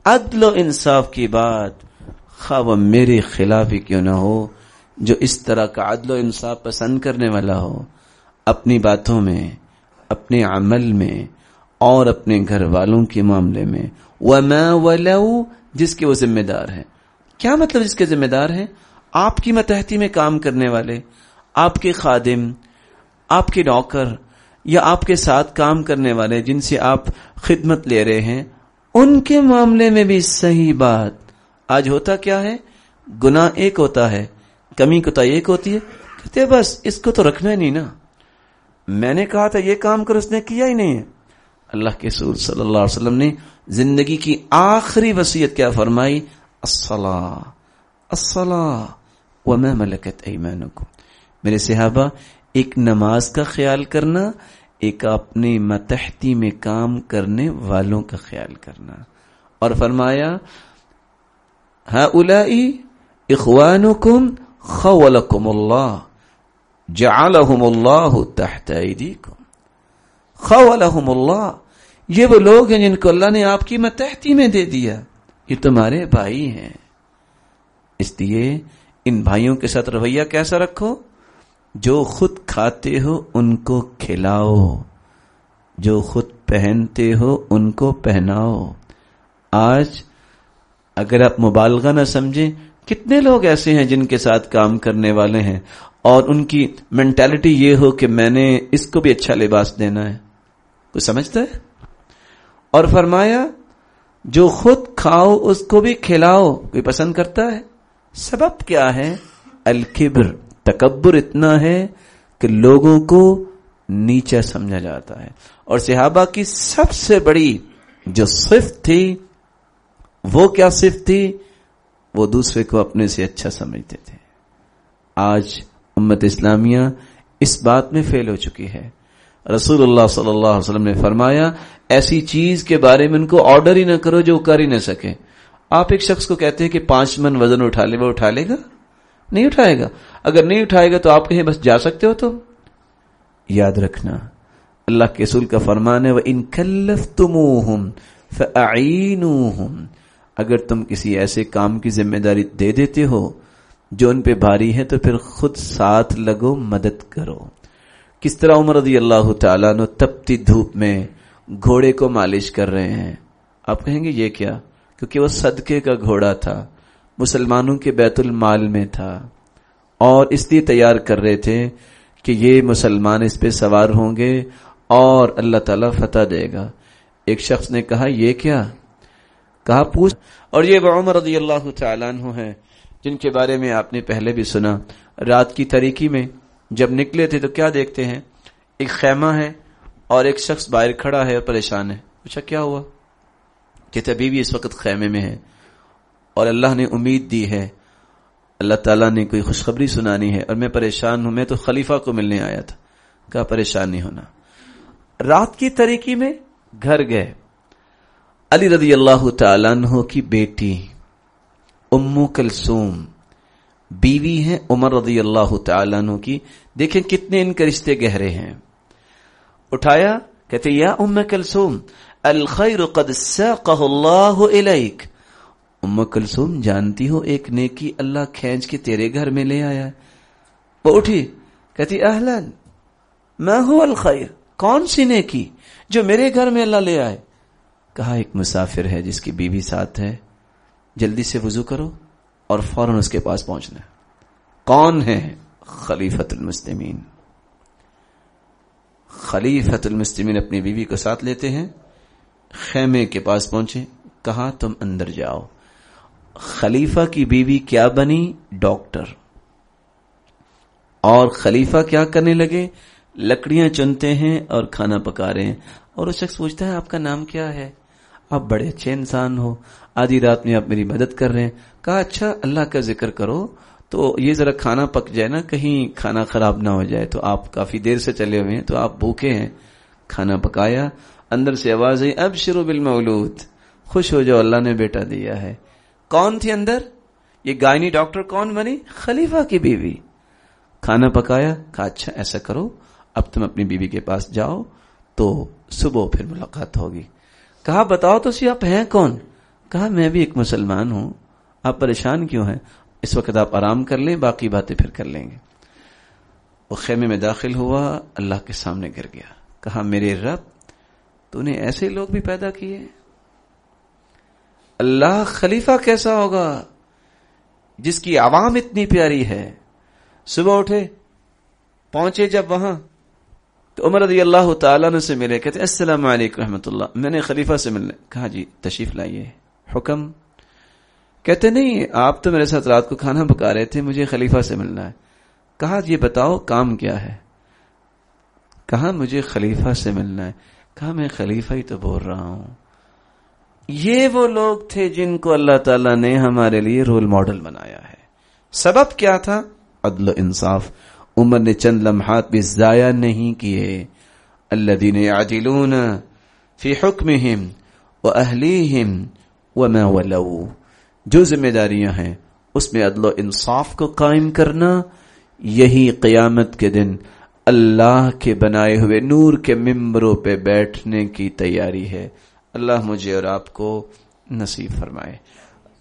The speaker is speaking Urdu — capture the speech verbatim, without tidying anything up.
عدل و انصاف کی بات خواہ وہ میرے خلاف ہی کیوں نہ ہو، جو اس طرح کا عدل و انصاف پسند کرنے والا ہو اپنی باتوں میں، اپنے عمل میں اور اپنے گھر والوں کے معاملے میں، وما ولو جس کے وہ ذمہ دار ہیں. کیا مطلب جس کے ذمہ دار ہیں؟ آپ کی ماتحتی میں کام کرنے والے، آپ کے خادم، آپ کے نوکر یا آپ کے ساتھ کام کرنے والے جن سے آپ خدمت لے رہے ہیں، ان کے معاملے میں بھی صحیح بات. آج ہوتا کیا ہے؟ گناہ ایک ہوتا ہے، کمی کوتاہی ایک ہوتی ہے، کہتے بس اس کو تو رکھنا ہی نہیں نا، میں نے کہا تھا یہ کام کر اس نے کیا ہی نہیں ہے. اللہ کے رسول صلی اللہ علیہ وسلم نے زندگی کی آخری وصیت کیا فرمائی؟ الصلاۃ الصلاۃ وما ملکت ایمانکم. میرے صحابہ، ایک نماز کا خیال کرنا، ایک اپنے ماتحتی میں کام کرنے والوں کا خیال کرنا. اور فرمایا ہؤلاء اخوانکم خولکم اللہ جعلہم اللہ تحت ایدیکم. خولہم اللہ، یہ وہ لوگ ہیں جن کو اللہ نے آپ کی ماتحتی میں دے دیا، یہ تمہارے بھائی ہیں. اس لیے ان بھائیوں کے ساتھ رویہ کیسا رکھو؟ جو خود کھاتے ہو ان کو کھلاؤ، جو خود پہنتے ہو ان کو پہناؤ. آج اگر آپ مبالغہ نہ سمجھیں، کتنے لوگ ایسے ہیں جن کے ساتھ کام کرنے والے ہیں اور ان کی مینٹالٹی یہ ہو کہ میں نے اس کو بھی اچھا لباس دینا ہے. کوئی سمجھتا ہے؟ اور فرمایا جو خود کھاؤ اس کو بھی کھلاؤ. کوئی پسند کرتا ہے؟ سبب کیا ہے؟ الکبر، تکبر اتنا ہے کہ لوگوں کو نیچا سمجھا جاتا ہے. اور صحابہ کی سب سے بڑی جو صفت تھی وہ کیا صفت تھی؟ وہ دوسرے کو اپنے سے اچھا سمجھتے تھے. آج امت اسلامیہ اس بات میں فیل ہو چکی ہے. رسول اللہ صلی اللہ علیہ وسلم نے فرمایا ایسی چیز کے بارے میں ان کو آرڈر ہی نہ کرو جو کر ہی نہ سکے. آپ ایک شخص کو کہتے ہیں کہ پانچ من وزن اٹھا لے، وہ اٹھا لے گا؟ نہیں اٹھائے گا. اگر نہیں اٹھائے گا تو آپ کہیں بس جا سکتے ہو. تو یاد رکھنا اللہ کے رسول کا فرمان ہے وَإِن كَلَّفْتُمُوهُمْ فَأَعِينُوهُمْ. اگر تم کسی ایسے کام کی ذمہ داری دے دیتے ہو جو ان پہ بھاری ہے تو پھر خود ساتھ لگو، مدد کرو. کس طرح عمر رضی اللہ تعالیٰ عنہ تپتی دھوپ میں گھوڑے کو مالش کر رہے ہیں. آپ کہیں گے یہ کیا؟ کیونکہ وہ صدقے کا گھوڑا تھا، مسلمانوں کے بیت المال میں تھا، اور اس لیے تیار کر رہے تھے کہ یہ مسلمان اس پہ سوار ہوں گے اور اللہ تعالیٰ فتح دے گا. ایک شخص نے کہا یہ کیا؟ کہا پوچھ. اور یہ وہ عمر رضی اللہ تعالیٰ عنہ ہیں جن کے بارے میں آپ نے پہلے بھی سنا. رات کی تاریکی میں جب نکلے تھے تو کیا دیکھتے ہیں؟ ایک خیمہ ہے اور ایک شخص باہر کھڑا ہے اور پریشان ہے. پوچھا کیا ہوا؟ کہتے بیوی اس وقت خیمے میں ہے اور اللہ نے امید دی ہے، اللہ تعالیٰ نے کوئی خوشخبری سنانی ہے اور میں پریشان ہوں، میں تو خلیفہ کو ملنے آیا تھا. کہا پریشان نہیں ہونا. رات کی تاریکی میں گھر گئے. علی رضی اللہ تعالیٰ عنہ کی بیٹی ام کلثوم بیوی ہیں عمر رضی اللہ تعالیٰ عنہ کی. دیکھیں کتنے ان کے رشتے گہرے ہیں. اٹھایا، کہتے یا ام کلثوم الخیر قد ساقہ اللہ الیک. ام کلثوم جانتی ہو ایک نیکی اللہ کھینچ کے تیرے گھر میں لے آیا ہے. وہ اٹھی، کہتی اہلاً ما هو الخیر، کون سی نیکی جو میرے گھر میں اللہ لے آئے؟ کہا ایک مسافر ہے جس کی بیوی ساتھ ہے، جلدی سے وضو کرو اور فوراً اس کے پاس پہنچنا. کون ہے؟ خلیفۃ المسلمین. خلیفۃ المسلمین اپنی بیوی کو ساتھ لیتے ہیں، خیمے کے پاس پہنچے، کہا تم اندر جاؤ. خلیفہ کی بیوی کیا بنی؟ ڈاکٹر. اور خلیفہ کیا کرنے لگے؟ لکڑیاں چنتے ہیں اور کھانا پکا رہے ہیں. اور وہ شخص پوچھتا ہے آپ کا نام کیا ہے؟ آپ بڑے اچھے انسان ہو، آدھی رات میں آپ میری مدد کر رہے ہیں. کہا اچھا اللہ کا ذکر کرو تو یہ ذرا کھانا پک جائے نا، کہیں کھانا خراب نہ ہو جائے. تو آپ کافی دیر سے چلے ہوئے ہیں تو آپ بھوکے ہیں. کھانا پکایا، اندر سے آواز آئی ابشروا بالمولود، خوش ہو جاؤ اللہ نے بیٹا دیا ہے. کون تھی اندر؟ یہ گائنی ڈاکٹر کون بنی؟ خلیفہ کی بیوی. کھانا پکایا، کہا اچھا ایسا کرو اب تم اپنی بیوی کے پاس جاؤ تو صبح پھر ملاقات ہوگی. کہا بتاؤ تو سی آپ ہیں کون؟ کہا میں بھی ایک مسلمان ہوں، آپ پریشان کیوں ہیں؟ اس وقت آپ آرام کر لیں، باقی باتیں پھر کر لیں گے۔ وہ خیمے میں داخل ہوا، اللہ کے سامنے گر گیا، کہا میرے رب تو نے ایسے لوگ بھی پیدا کیے؟ اللہ خلیفہ کیسا ہوگا جس کی عوام اتنی پیاری ہے؟ صبح اٹھے، پہنچے جب وہاں تو عمر رضی اللہ تعالیٰ عنہ سے ملے، کہتے السلام علیکم رحمۃ اللہ، میں نے خلیفہ سے ملنے کہا جی تشریف لائیے، حکم؟ کہتے نہیں آپ تو میرے ساتھ رات کو کھانا پکا رہے تھے، مجھے خلیفہ سے ملنا ہے۔ کہا یہ بتاؤ کام کیا ہے؟ کہا مجھے خلیفہ سے ملنا ہے۔ کہا میں خلیفہ ہی تو بول رہا ہوں۔ یہ وہ لوگ تھے جن کو اللہ تعالیٰ نے ہمارے لیے رول ماڈل بنایا ہے۔ سبب کیا تھا؟ عدل و انصاف۔ عمر نے چند لمحات بھی ضائع نہیں کیے۔ الذین یعدلون فی حکمہم واہلیہم وما ولوا، جو ذمہ داریاں ہیں اس میں عدل و انصاف کو قائم کرنا، یہی قیامت کے دن اللہ کے بنائے ہوئے نور کے ممبروں پہ بیٹھنے کی تیاری ہے۔ اللہ مجھے اور آپ کو نصیب فرمائے۔